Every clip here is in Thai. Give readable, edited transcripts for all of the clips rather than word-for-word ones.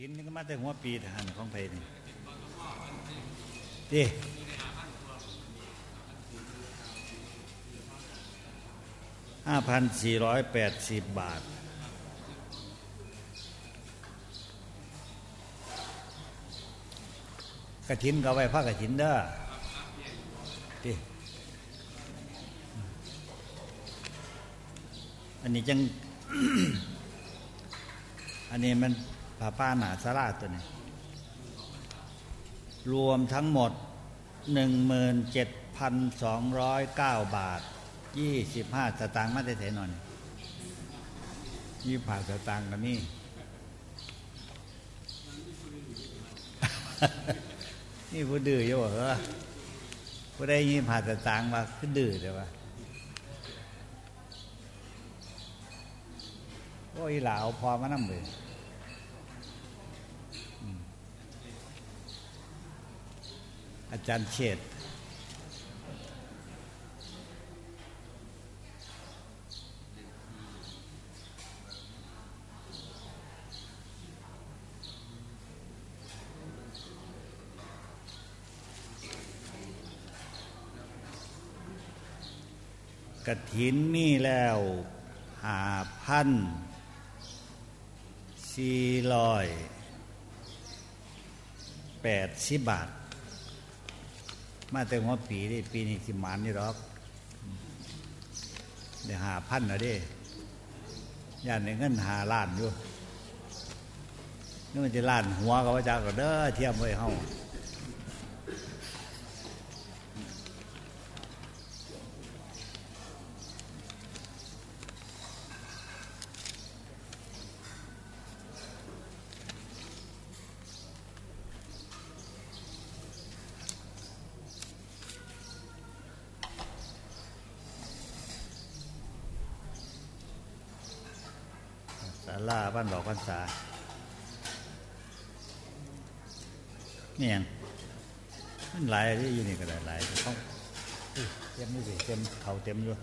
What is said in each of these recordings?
ถินนี่ก็มาแต่หัวปีทหารของไทยนี่ดิ5,480 บาทกฐินก็ไว้พระกฐินเด้อดิอันนี้จัง อันนี้มันผ้าป้าหนาสลาตัวนี้รวมทั้งหมด 17,209 บาท25 สตางค์มาได้เท่านั้น20 สตางค์กันนี่ นี่ผู้ดื้ออยู่เหรอผู้ได้20 สตางค์มาคือดื้อเดี๋ยวว่าโอ้ยหลาเอาพอมานั่งเลยอาจารย์เชษฐ์กฐินมีแล้ว5,480 บาทมาแต่หัวปีนี่ปีนี้สิหมานนี่หรอกเดี๋ยว5,000นะเด้ย่านในเงิน5 ล้านอยู่นี่มันจะล้านหัวกับว่าจากก็เด้อเทียมไว้เฮาศาลาบ้านบอกพรรษานี่ยังมันหลายที่อยู่นี่ก็ได้หลายเขาเต็มนี่สิเต็มเขาเต็มอยู่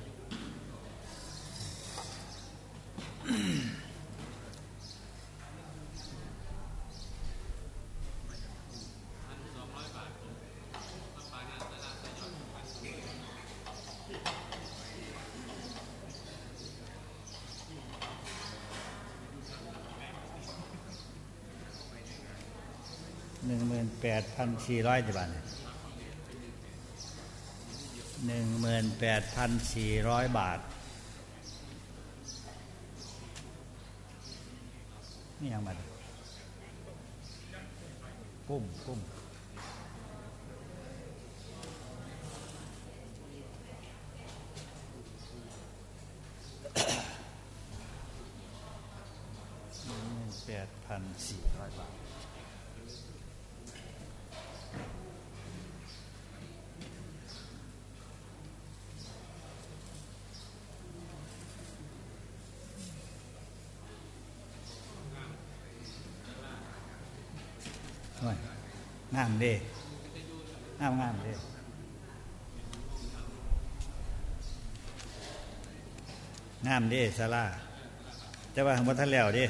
18,400 บาท18,400 บาทนี่ยังมากุ้ม18,400 บาทงามเด้งามเด้งามเด้ศาลาแต่ว่าบ่ทันแล้วเด้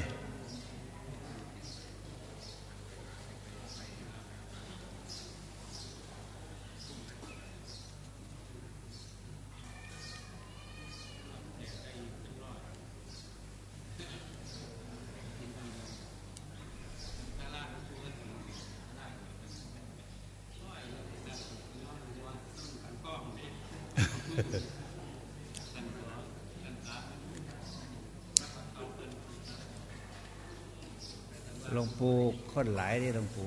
หลวงปู่คนหลายนี่หลวงปู่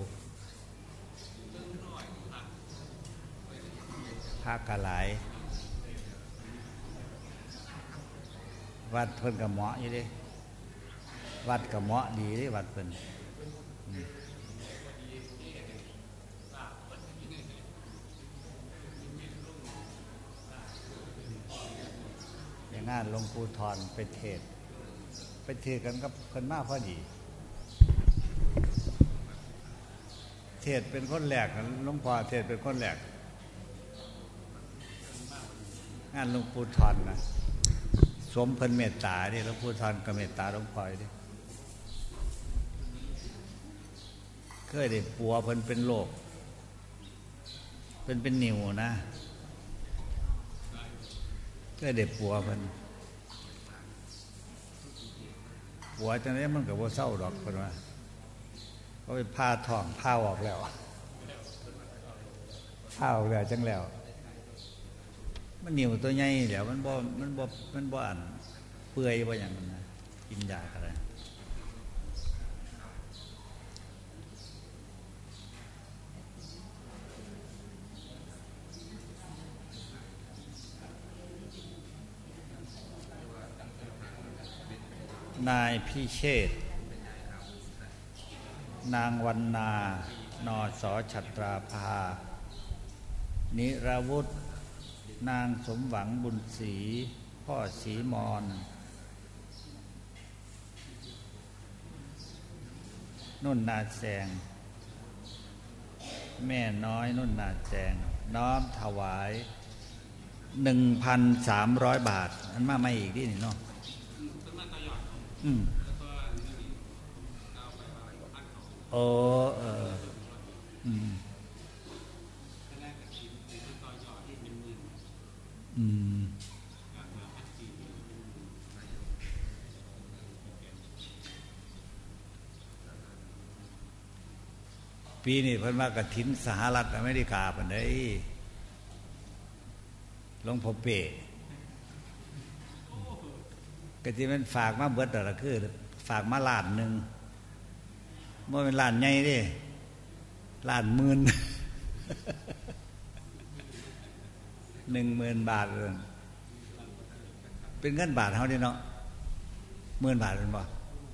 พระกะหลายวัดเพิ่นก็เหมาะอยู่เด้วัดก็เหมาะดีเด้วัดเพิ่นอย่างนั้นหลวงปู่ทอนไปเทศกันกับเพิ่นมาพอดีเทศเป็นคนแรกหลวงพ่อเทศเป็นคนแรกงานหลวงปู่ทอนนะสมเพิ่นเมตตาดิหลวงปู่ทอนก็เมตตาหลวงพ่อดิเคยได้ปัวเพิ่นเป็นโรคเป็นนิ่วนะเคยได้ปัวเพิ่นปัวจังได๋มันก็บ่เศร้าดอกเพิ่นว่าเขาไปผ่าท้องผ่าออกแล้วผ่าออกแล้วจังแล้วมันนิ่วตัวใหญ่แล้วมันบ่อันเปื่อยบ่หยังนั้นนะกินยาก็ได้นายพิเชษฐ์นางวรรณานสฉัตราภานิรวุฒินางสมหวังบุญศรีพ่อศรีมอนนุ่นนาแสงแม่น้อยนุ่นนาแสงน้อมถวาย 1,300 บาทอันมาไม่อีกดินี่เนาะโอ้ปีนี้เพิ่นว่ากฐินสหรัฐอเมริกาปานใดหลวงพ่อเป้ก็สิมันฝากมาเบิดแล้วล่ะคือฝากมาล้านนึงบ่เป็นล้านใหญ่เด้ล้านหมื่น 10,000 บาทเป็นเงินบาทเฮาเด้เนาะ10,000 บาทเป็นบ่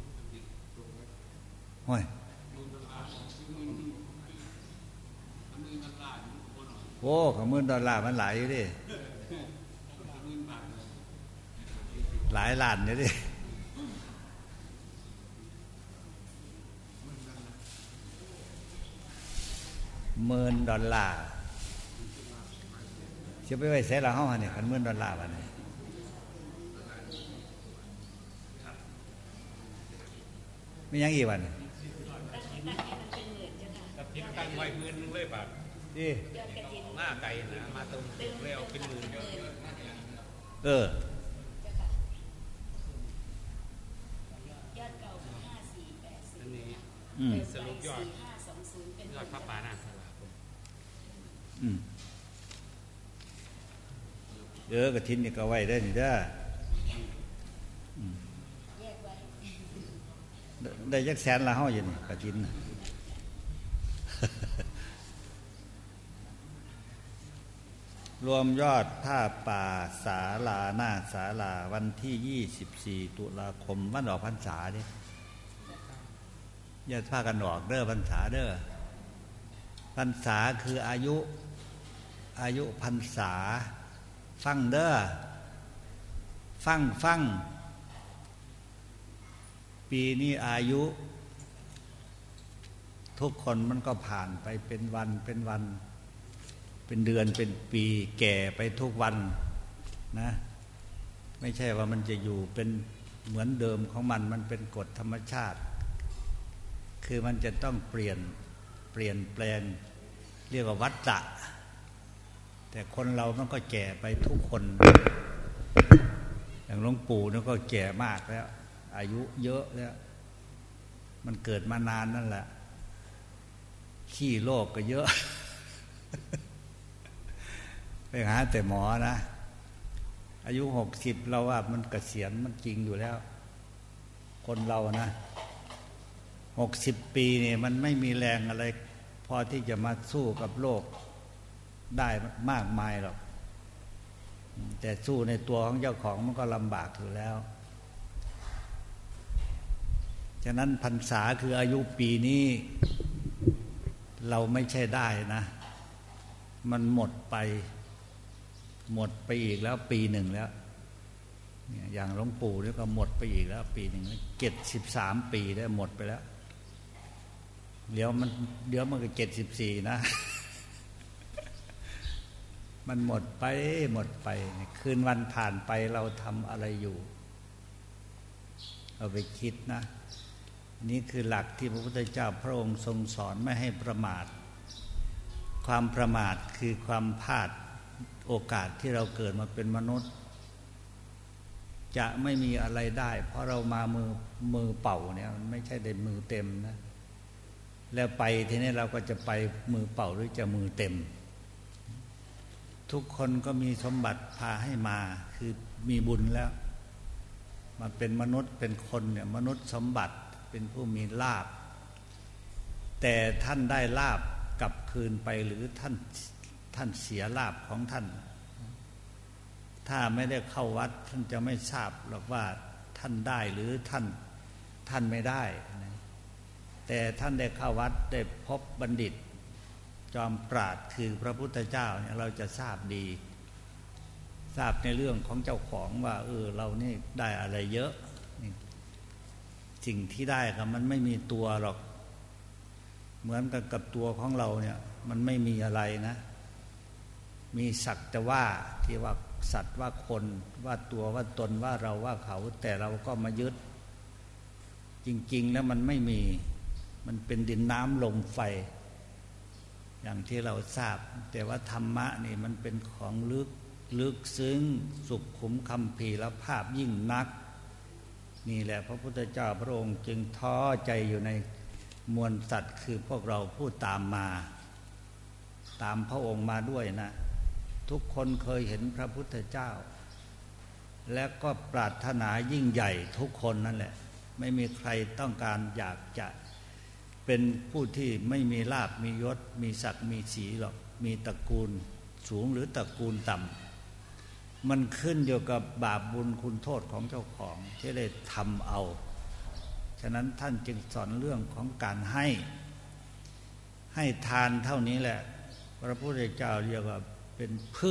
โอ้ยโอ้ของ$10,000มันหลายอยู่ดิหลายล้านอยู่ดิ$10,000จะไปไว้ใส่ละเฮาเนี่ยคัน$10,000บัดนี้มีหยังอีกบัดนี้กฐินตั้งไว้10,000เลยบาทนี่หน้าไก่นะมาตรงแล้วเป็น10,000 ยอดเก่า5480 อันนี้สรุปยอดพระป่าหน้าสลากฐินนี่ก็ไว้ได้นี่เด้อแยกไว้ได้จักแสนละเฮาอยู่นี่กฐินรวมยอดผ้าป่าศาลาหน้าศาลาวันที่24ตุลาคมวันออกพรรษาดิอย่าพากันออกเด้อพรรษาเด้อพรรษาคืออายุพรรษาฟังเด้อฟังปีนี้อายุทุกคนมันก็ผ่านไปเป็นวันเป็นเดือนเป็นปีแก่ไปทุกวันนะไม่ใช่ว่ามันจะอยู่เป็นเหมือนเดิมของมันเป็นกฎธรรมชาติคือมันจะต้องเปลี่ยนแปลงเรียกว่าวัฏฏะแต่คนเรามันก็แก่ไปทุกคนอย่างหลวงปู่นี่ก็แก่มากแล้วอายุเยอะแล้วมันเกิดมานานนั่นแหละขี้โรคก็เยอะ ไปหาแต่หมอนะอายุ60เราว่ามันเกษียณมันจริงอยู่แล้วคนเรานะ60ปีนี่มันไม่มีแรงอะไรพอที่จะมาสู้กับโลกได้มากมายหรอกแต่สู้ในตัวของเจ้าของมันก็ลำบากอยู่แล้วฉะนั้นพรรษาคืออายุปีนี้เราไม่ใช่ได้นะมันหมดไปอีกแล้วปีหนึ่งแล้วอย่างหลวงปู่นี่ก็หมดไปอีกแล้วปีหนึ่ง73 ปีได้หมดไปแล้วเดี๋ยวมันก็74นะมันหมดไปคืนวันผ่านไปเราทำอะไรอยู่เอาไปคิดนะนี่คือหลักที่พระพุทธเจ้าพระองค์ทรงสอนไม่ให้ประมาทความประมาทคือความพลาดโอกาสที่เราเกิดมาเป็นมนุษย์จะไม่มีอะไรได้เพราะเรามามือเปล่าเนี่ยมันไม่ใช่ได้มือเต็มนะแล้วไปทีนี้เราก็จะไปมือเปล่าหรือจะมือเต็มทุกคนก็มีสมบัติพาให้มาคือมีบุญแล้วมาเป็นมนุษย์เป็นคนเนี่ยมนุษย์สมบัติเป็นผู้มีลาภแต่ท่านได้ลาภกลับคืนไปหรือท่านเสียลาภของท่านถ้าไม่ได้เข้าวัดท่านจะไม่ทราบหรอกว่าท่านได้หรือท่านไม่ได้แต่ท่านได้เข้าวัดได้พบบัณฑิตจอมปราชญ์คือพระพุทธเจ้าเนี่ยเราจะทราบดีทราบในเรื่องของเจ้าของว่าเรานี่ได้อะไรเยอะสิ่งที่ได้ครับมันไม่มีตัวหรอกเหมือนกับตัวของเราเนี่ยมันไม่มีอะไรนะมีสักแต่ว่าที่ว่าสัตว์ว่าคนว่าตัวว่าตนว่าเราว่าเขาแต่เราก็มายึดจริงๆแล้วมันไม่มีมันเป็นดินน้ำลมไฟอย่างที่เราทราบแต่ว่าธรรมะนี่มันเป็นของลึกซึ้งสุขุมคัมภีรภาพยิ่งนักนี่แหละพระพุทธเจ้าพระองค์จึงท้อใจอยู่ในมวลสัตว์คือพวกเราผู้ตามมาตามพระองค์มาด้วยนะทุกคนเคยเห็นพระพุทธเจ้าและก็ปรารถนายิ่งใหญ่ทุกคนนั่นแหละไม่มีใครต้องการอยากจะเป็นผู้ที่ไม่มีลาภมียศมีศักดิ์มีสีหรอกมีตระกูลสูงหรือตระกูลต่ำมันขึ้นอยู่กับบาปบุญคุณโทษของเจ้าของที่ได้ทำเอาฉะนั้นท่านจึงสอนเรื่องของการให้ทานเท่านี้แหละพระพุทธเจ้าเรียกว่าเป็นพื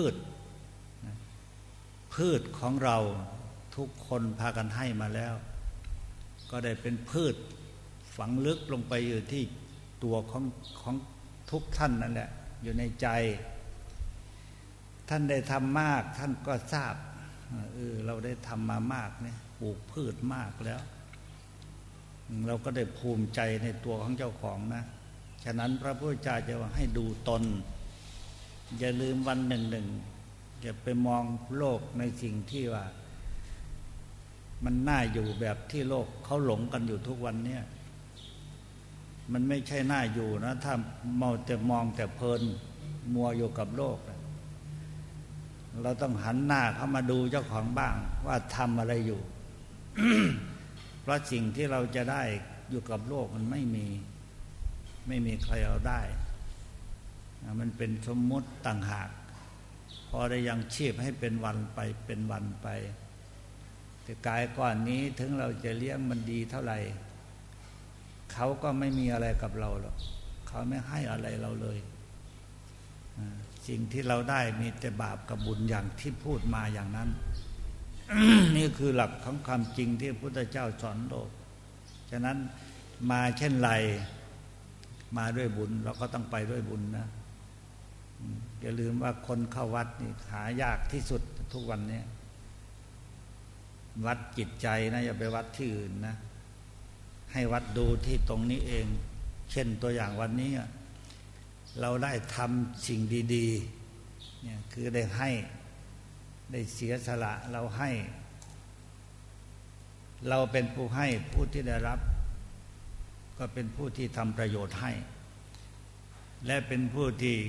ชของเราทุกคนพากันให้มาแล้วก็ได้เป็นพืชฝังลึกลงไปอยู่ที่ตัวของทุกท่านนั่นแหละอยู่ในใจท่านได้ทำมากท่านก็ทราบเราได้ทำมามากเนี่ยปลูกพืชมากแล้วเราก็ได้ภูมิใจในตัวของเจ้าของนะฉะนั้นพระพุทธเจ้าจะว่าให้ดูตนอย่าลืมวันหนึ่งอย่าไปมองโลกในสิ่งที่ว่ามันน่าอยู่แบบที่โลกเขาหลงกันอยู่ทุกวันเนี่ยมันไม่ใช่น่าอยู่นะถ้าเมาแต่มองแต่เพลินมัวอยู่กับโลกเราต้องหันหน้าเข้ามาดูเจ้าของบ้างว่าทำอะไรอยู่ เพราะสิ่งที่เราจะได้อยู่กับโลกมันไม่มีใครเอาได้มันเป็นสมมุติต่างหากพอได้ยังชีพให้เป็นวันไปเป็นวันไปแต่กายก้อนนี้ถึงเราจะเลี้ยงมันดีเท่าไหร่เขาก็ไม่มีอะไรกับเราหรอกเขาไม่ให้อะไรเราเลยสิ่งที่เราได้มีแต่บาปกับบุญอย่างที่พูดมาอย่างนั้น นี่คือหลักของความจริงที่พระพุทธเจ้าสอนโลกฉะนั้นมาเช่นไรมาด้วยบุญเราก็ต้องไปด้วยบุญนะอย่าลืมว่าคนเข้าวัดนี่หายากที่สุดทุกวันนี้วัดจิตใจนะอย่าไปวัดที่อื่นนะให้วัดดูที่ตรงนี้เองเช่นตัวอย่างวันนี้เราได้ทำสิ่งดีๆเนี่ยคือได้เสียสละเราให้เราเป็นผู้ให้ผู้ที่ได้รับก็เป็นผู้ที่ทำประโยชน์ให้และเป็นผู้ที่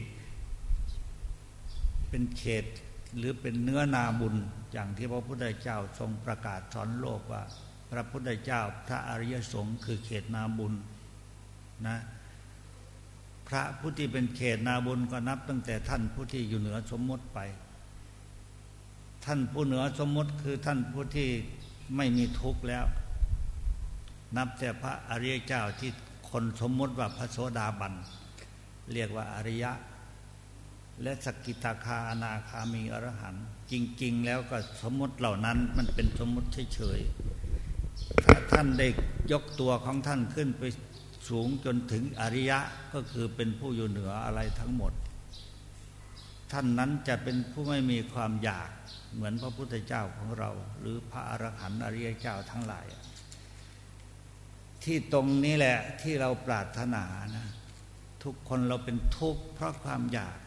เป็นเขตหรือเป็นเนื้อนาบุญอย่างที่พระพุทธเจ้าทรงประกาศสอนโลกว่าพระพุทธเจ้าพระอริยสงฆ์คือเขตนาบุญนะพระผู้ที่เป็นเขตนาบุญก็นับตั้งแต่ท่านผู้ที่อยู่เหนือสมมติไปท่านผู้เหนือสมมติคือท่านผู้ที่ไม่มีทุกข์แล้วนับแต่พระอริยเจ้าที่คนสมมติว่าพระโสดาบันเรียกว่าอริยะและสกิทาคาอนาคามีอรหันต์จริงๆแล้วก็สมมติเหล่านั้นมันเป็นสมมติเฉยๆถ้าท่านได้ยกตัวของท่านขึ้นไปสูงจนถึงอริยะก็คือเป็นผู้อยู่เหนืออะไรทั้งหมดท่านนั้นจะเป็นผู้ไม่มีความอยากเหมือนพระพุทธเจ้าของเราหรือพระอรหันต์อริยเจ้าทั้งหลายทที่ตรงนี้แหละที่เราปรารถนานะทุกคนเราเป็นทุกข์เพราะความอยาก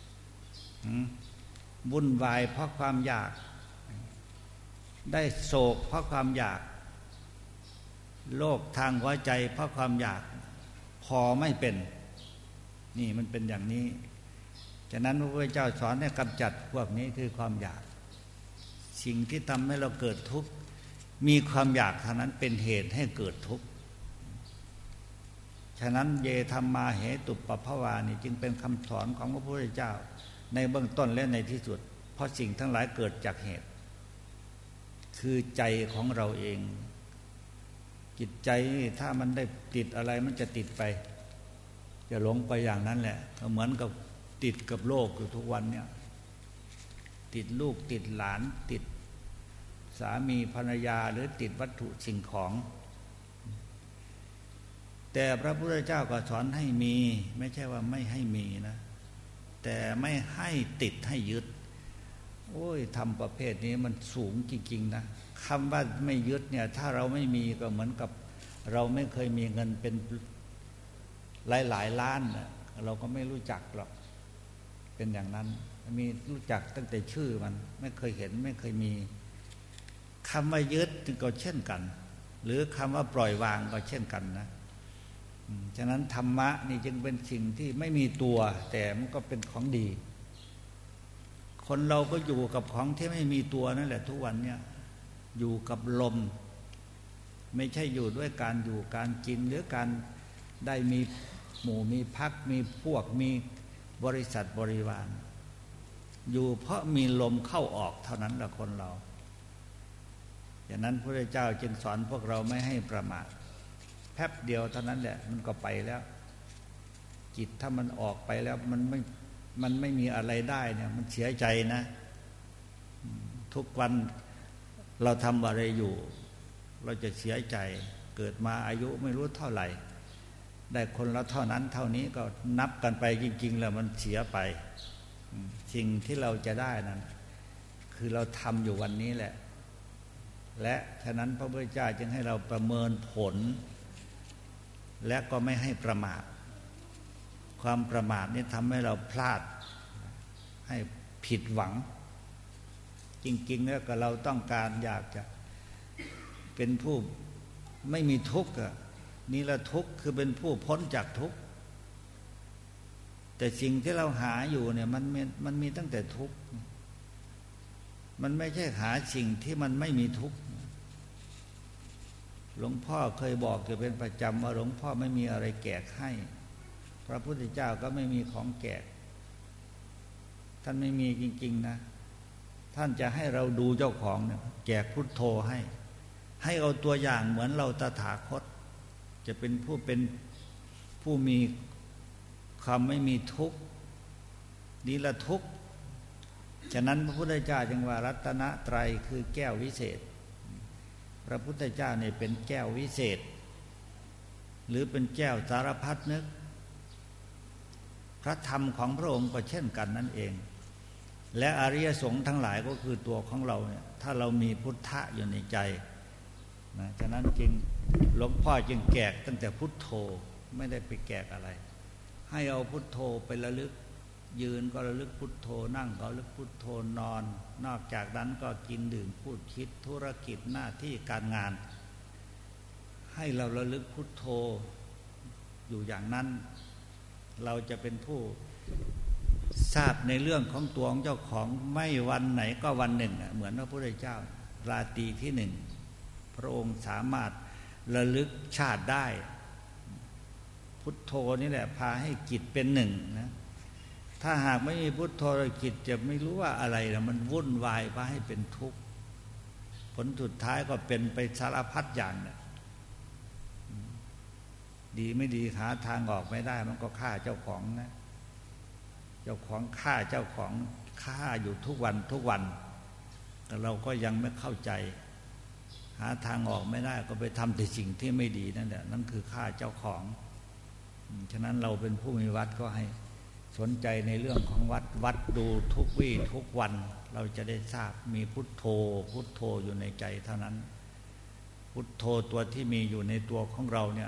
วุ่นวายเพราะความอยากได้โศกเพราะความอยากโรคทางหัวใจเพราะความอยากพอไม่เป็นนี่มันเป็นอย่างนี้ฉะนั้นพระพุทธเจ้าสอนให้กำจัดพวกนี้คือความอยากสิ่งที่ทำให้เราเกิดทุกข์มีความอยากเท่านั้นเป็นเหตุให้เกิดทุกข์ฉะนั้นเยธัมมาเหตุปภวานี่จึงเป็นคำสอนของพระพุทธเจ้าในเบื้องต้นและในที่สุดเพราะสิ่งทั้งหลายเกิดจากเหตุคือใจของเราเองจิตใจถ้ามันได้ติดอะไรมันจะติดไปจะหลงไปอย่างนั้นแหละเหมือนกับติดกับโลกอยู่ทุกวันเนี่ยติดลูกติดหลานติดสามีภรรยาหรือติดวัตถุสิ่งของแต่พระพุทธเจ้าก็สอนให้มีไม่ใช่ว่าไม่ให้มีนะแต่ไม่ให้ติดให้ยึดโอ้ยทำประเภทนี้มันสูงจริงๆนะคำว่าไม่ยึดเนี่ยถ้าเราไม่มีก็เหมือนกับเราไม่เคยมีเงินเป็นหลายล้านนะเราก็ไม่รู้จักหรอกเป็นอย่างนั้นมีรู้จักตั้งแต่ชื่อมันไม่เคยเห็นไม่เคยมีคำว่ายึดก็เช่นกันหรือคำว่าปล่อยวางก็เช่นกันนะฉะนั้นธรรมะนี่จึงเป็นสิ่งที่ไม่มีตัวแต่มันก็เป็นของดีคนเราก็อยู่กับของที่ไม่มีตัวนั่นแหละทุกวันเนี่ยอยู่กับลมไม่ใช่อยู่ด้วยการอยู่การกินหรือการได้มีหมู่มีพรรคมีพวกมีบริษัทบริวารอยู่เพราะมีลมเข้าออกเท่านั้นแหละคนเราอย่างนั้นพระพุทธเจ้าจึงสอนพวกเราไม่ให้ประมาทแป๊บเดียวเท่านั้นแหละมันก็ไปแล้วจิตถ้ามันออกไปแล้วมันไม่มีอะไรได้เนี่ยมันเสียใจนะทุกวันเราทำอะไรอยู่เราจะเสียใจเกิดมาอายุไม่รู้เท่าไหร่ได้คนละเท่านั้นเท่านี้ก็นับกันไปจริงๆแล้วมันเสียไปสิ่งที่เราจะได้นั้นคือเราทำอยู่วันนี้แหละและฉะนั้นพระพุทธเจ้าจึงให้เราประเมินผลและก็ไม่ให้ประมาทความประมาทนี่ทำให้เราพลาดให้ผิดหวังจริงๆแล้วก็เราต้องการอยากจะเป็นผู้ไม่มีทุกข์นี่ละทุกข์คือเป็นผู้พ้นจากทุกข์แต่สิ่งที่เราหาอยู่เนี่ยมันมีตั้งแต่ทุกข์มันไม่ใช่หาสิ่งที่มันไม่มีทุกข์หลวงพ่อเคยบอกอยู่เป็นประจำว่าหลวงพ่อไม่มีอะไรแจกให้พระพุทธเจ้าก็ไม่มีของแจกท่านไม่มีจริงๆนะท่านจะให้เราดูเจ้าของเนี่ยแจกพุทโธให้เอาตัวอย่างเหมือนเราตถาคตจะเป็นผู้มีความไม่มีทุกข์นิรทุกข์ฉะนั้นพระพุทธเจ้าจึงว่ารัตนตรัยคือแก้ววิเศษพระพุทธเจ้าเนี่ยเป็นแก้ววิเศษหรือเป็นแก้วสารพัดนึกพระธรรมของพระองค์ก็เช่นกันนั่นเองและอริยสงฆ์ทั้งหลายก็คือตัวของเราเนี่ยถ้าเรามีพุทธะอยู่ในใจนะฉะนั้นจึงหลวงพ่อจึงแจกตั้งแต่พุทโธไม่ได้ไปแจกอะไรให้เอาพุทโธไประลึกยืนก็ระลึกพุทโธนั่งก็ระลึกพุทโธนอนนอกจากนั้นก็กินดื่มพูดคิดธุรกิจหน้าที่การงานให้เราระลึกพุทโธอยู่อย่างนั้นเราจะเป็นผู้ทราบในเรื่องของตัวของเจ้าของไม่วันไหนก็วันหนึ่งเหมือนพระพุทธเจ้าราตรีที่หนึ่งพระองค์สามารถระลึกชาติได้พุทโธนี่แหละพาให้จิตเป็นหนึ่งนะถ้าหากไม่มีพุทโธจิตจะไม่รู้ว่าอะไรนะมันวุ่นวายพาให้เป็นทุกข์ผลสุดท้ายก็เป็นไปสารพัดอย่างเนี่ยดีไม่ดีหาทางออกไม่ได้มันก็ฆ่าเจ้าของนะเจ้าของฆ่าเจ้าของฆ่าอยู่ทุกวันแต่เราก็ยังไม่เข้าใจหาทางออกไม่ได้ก็ไปทำแต่สิ่งที่ไม่ดีนั่นแหละนั่นคือฆ่าเจ้าของฉะนั้นเราเป็นผู้มีวัดก็ให้สนใจในเรื่องของวัดดูทุกวี่ทุกวันเราจะได้ทราบมีพุทโธอยู่ในใจเท่านั้นพุทโธตัวที่มีอยู่ในตัวของเราเนี่ย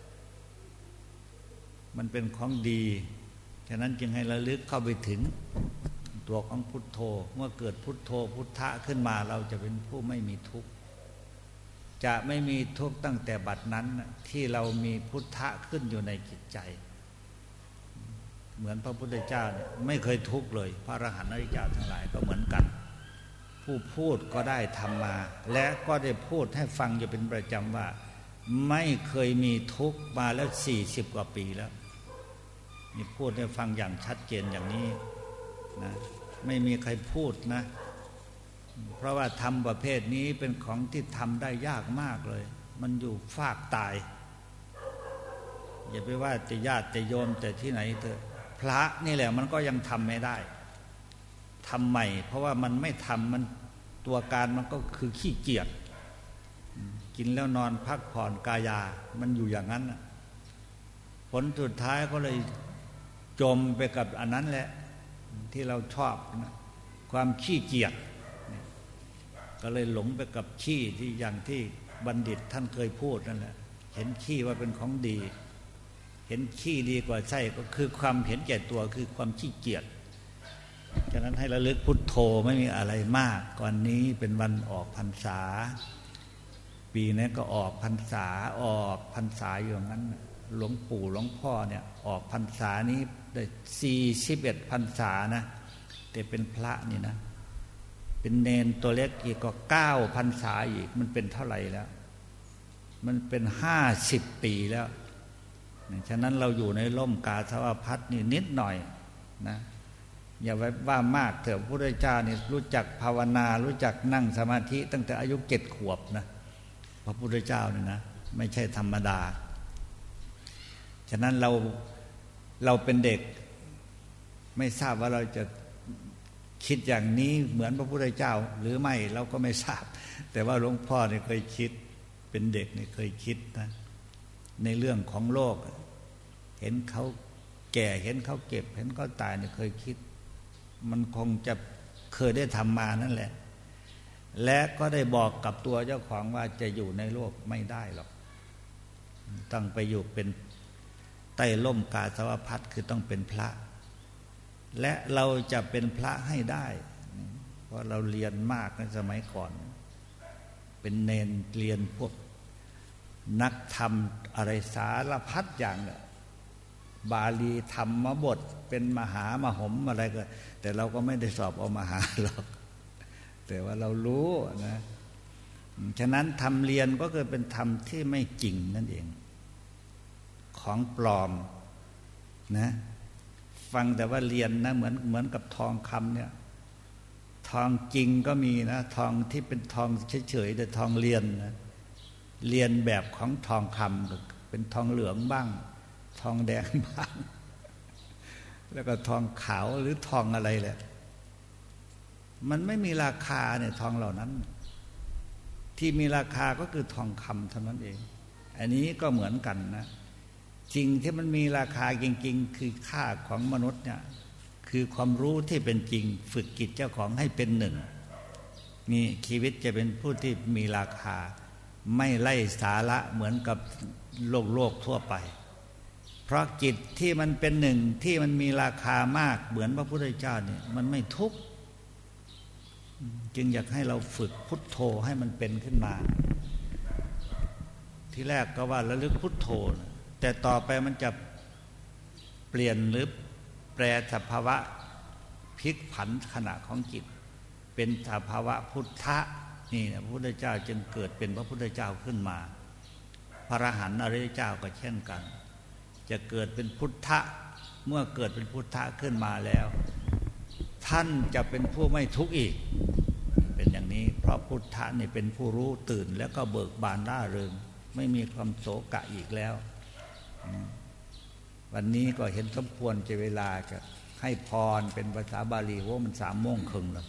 มันเป็นของดีฉะนั้นจึงให้ระลึกเข้าไปถึงตัวของพุทโธเมื่อเกิดพุทโธพุทธะขึ้นมาเราจะเป็นผู้ไม่มีทุกข์จะไม่มีทุกข์ตั้งแต่บัดนั้นที่เรามีพุทธะขึ้นอยู่ในจิตใจเหมือนพระพุทธเจ้าเนี่ยไม่เคยทุกข์เลยพระอรหันต์อริยเจ้าทั้งหลายก็เหมือนกันผู้พูดก็ได้ทำมาและก็ได้พูดให้ฟังอยู่เป็นประจำว่าไม่เคยมีทุกข์มาแล้ว40 กว่าปีแล้วนี่พูดให้ฟังอย่างชัดเจนอย่างนี้นะไม่มีใครพูดนะเพราะว่าธรรมประเภทนี้เป็นของที่ทำได้ยากมากเลยมันอยู่ฟากตายอย่าไปว่าแต่ญาติแต่โยมแต่ที่ไหนเถอะพระนี่แหละมันก็ยังทำไม่ได้ทำใหม่เพราะว่ามันไม่ทำมันตัวการมันก็คือขี้เกียจกินแล้วนอนพักผ่อนกายามันอยู่อย่างนั้นผลสุดท้ายก็เลยจมไปกับอันนั้นแหละที่เราชอบนะความขี้เกียจก็เลยหลงไปกับขี้ที่อย่างที่บัณฑิตท่านเคยพูดนั่นแหละเห็นขี้ว่าเป็นของดีเห็นขี้ดีกว่าไส้ก็คือความเห็นแก่ตัวคือความขี้เกียจฉะนั้นให้ระลึกพุทโธไม่มีอะไรมากวันนี้เป็นวันออกพรรษาปีนี้ก็ออกพรรษาอยู่อย่างนั้นหลวงปู่หลวงพ่อเนี่ยออกพรรษานี้ได้41 พรรษานะแต่เป็นพระนี่นะเป็นเนนตัวเล็กอีกก็9 พรรษาอีกมันเป็นเท่าไหร่แล้วมันเป็น50 ปีแล้วฉะนั้นเราอยู่ในร่มกาสาวพัสนี่นิดหน่อยนะอย่าไว้ว่ามากเถอะพระพุทธเจ้านี่รู้จักภาวนารู้จักนั่งสมาธิตั้งแต่อายุ7 ขวบนะพระพุทธเจ้านี่นะไม่ใช่ธรรมดาฉะนั้นเราเป็นเด็กไม่ทราบว่าเราจะคิดอย่างนี้เหมือนพระพุทธเจ้าหรือไม่เราก็ไม่ทราบแต่ว่าหลวงพ่อเนี่ยเคยคิดเป็นเด็กเนี่ยเคยคิดนะในเรื่องของโลกเห็นเขาแก่เห็นเขาเก็บเห็นเขาตายเนี่ยเคยคิดมันคงจะเคยได้ทำมานั่นแหละและก็ได้บอกกับตัวเจ้าของว่าจะอยู่ในโลกไม่ได้หรอกต้องไปอยู่เป็นใต้ร่มกาสาวพัสคือต้องเป็นพระและเราจะเป็นพระให้ได้เพราะเราเรียนมากในสมัยก่อนเป็นเนนเรียนพวกนักธรรมอะไรสารพัดอย่างเนี่ยบาลีธรรมบทเป็นมหามหมอะไรก็แต่เราก็ไม่ได้สอบเอามหาหรอกแต่ว่าเรารู้นะฉะนั้นธรรมเรียนก็คือเป็นธรรมที่ไม่จริงนั่นเองของปลอมนะฟังแต่ว่าเรียนนะเหมือนกับทองคำเนี่ยทองจริงก็มีนะทองที่เป็นทองเฉยๆแต่ทองเรียนนะเรียนแบบของทองคำเป็นทองเหลืองบ้างทองแดงบ้างแล้วก็ทองขาวหรือทองอะไรแหละมันไม่มีราคาเนี่ยทองเหล่านั้นที่มีราคาก็คือทองคำเท่านั้นเองอันนี้ก็เหมือนกันนะสิ่งที่มันมีราคาจริงๆคือค่าของมนุษย์เนี่ยคือความรู้ที่เป็นจริงฝึกจิตเจ้าของให้เป็นหนึ่งนี่ชีวิตจะเป็นผู้ที่มีราคาไม่ไร้สาระเหมือนกับโลกทั่วไปเพราะจิตที่มันเป็นหนึ่งที่มันมีราคามากเหมือนพระพุทธเจ้าเนี่ยมันไม่ทุกข์จึงอยากให้เราฝึกพุทโธให้มันเป็นขึ้นมาที่แรกก็ว่าระลึกพุทโธแต่ต่อไปมันจะเปลี่ยนหรือแปรสภาวะพลิกผันขณะของจิตเป็นสภาวะพุทธะนี่นะพระพุทธเจ้าจึงเกิดเป็นพระพุทธเจ้าขึ้นมาพระอรหันต์อริยเจ้าก็เช่นกันจะเกิดเป็นพุทธะเมื่อเกิดเป็นพุทธะขึ้นมาแล้วท่านจะเป็นผู้ไม่ทุกข์อีกเป็นอย่างนี้เพราะพุทธะนี่เป็นผู้รู้ตื่นแล้วก็เบิกบานร่าเริงไม่มีความโศกะอีกแล้ววันนี้ก็เห็นสมควรจะเวลาจะให้พรเป็นภาษาบาลีว่ามัน3 โมงครึ่งแล้ว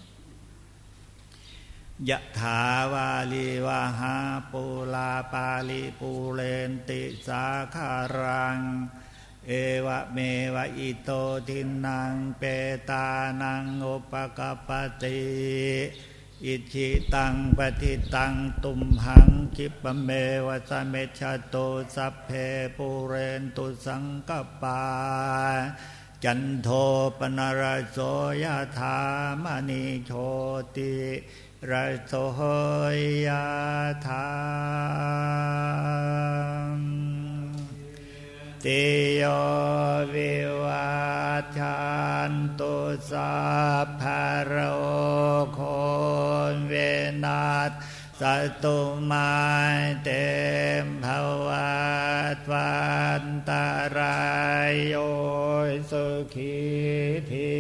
ยะถาวาลีวาหาปุลาปาลิปูเรนติสาคารังเอวะเมวะอิโตทินังเปตานังอุปกปปติอิชิตังปฏิตังตุมหังคิปะเมวะสะเมชะโตสัพเพปุเรนตุสังกปาจันโทปนรโสยถามณิโชติระโสยถาติโยวิวัชชันตุสัพพะโรโควินาศสัตตุมาเตมภวัตวันตรายโยสุขีที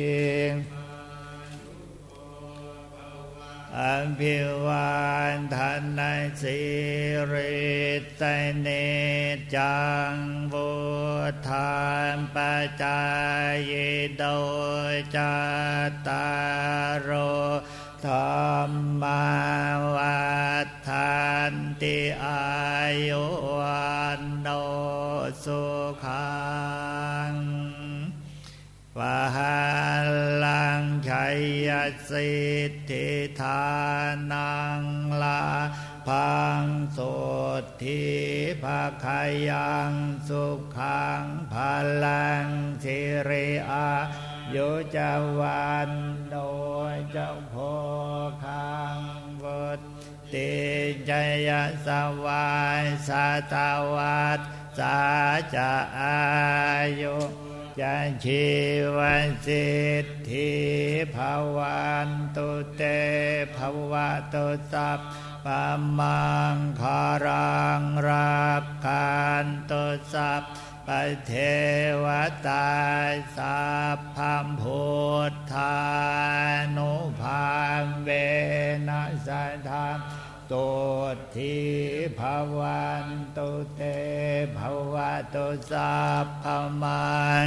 อภิวาทนาสิริสเนจังวุธานปัจจายโดจัตตารโอธรรมาวัฏันติอายุวันโนสุขังปะลังชัยสิทธิธานังลาพังโสทิภาคายังสุขังพลังสิริอายุจวันโดยเจ้าโพคังวุติจยสวายสัตวัตสาจะอายุจะชีวสิทธิภวันตุเตภวะตุสัพพมังคารังรักขันตุสัพพเทวตาสัพพัมพุทธานุภาเวนัสสัทธาตุทิภวันตุเตภวะตุสัพพมัง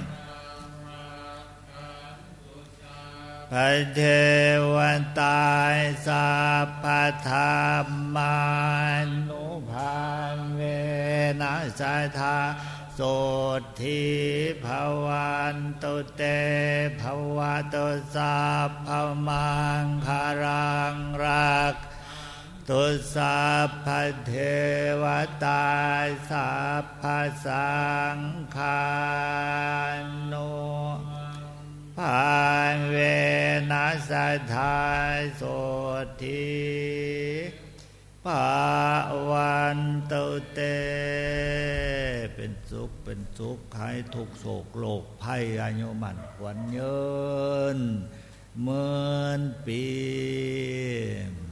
พระเทวตาสัพพธรรมานุภาเวนัสสัทธาโสทิภวันตุเตภวะตุสัพพมังคารังรักตุสัพพเทวตาสัพพสังฆานุภาเวนัสสัทธาโสทิภวันตุเตเป็นสุขให้ทุกโศกโลกภัยอายุมันขวัญยืนหมื่นปี